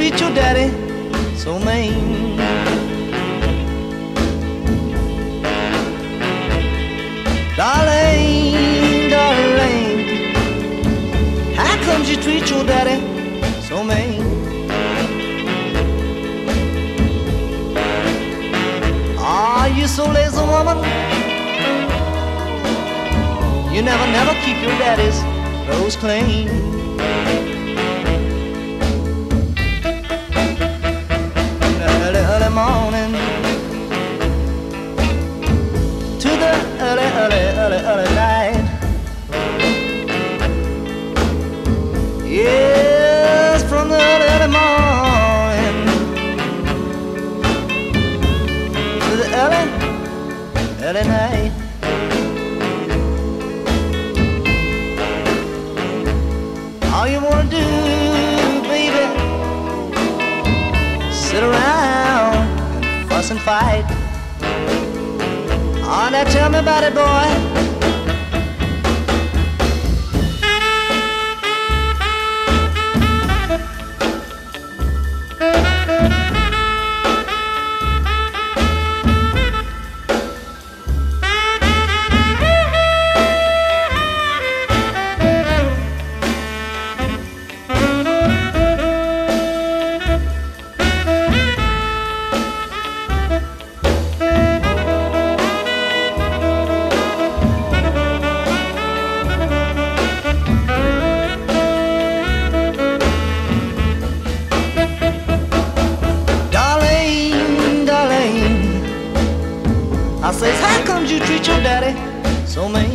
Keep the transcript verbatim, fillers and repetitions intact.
treat your daddy so mean? Darling, darling, how come you treat your daddy so mean? Are you so lazy, woman? You never, never keep your daddy's clothes clean. Early, early morning to the early, early, early, early night. Yes, from the early, early morning to the early, early night. All you wanna do, baby, sit around and fuss and fight. Oh, now tell me about it, boy. I says, how come you treat your daddy so mean?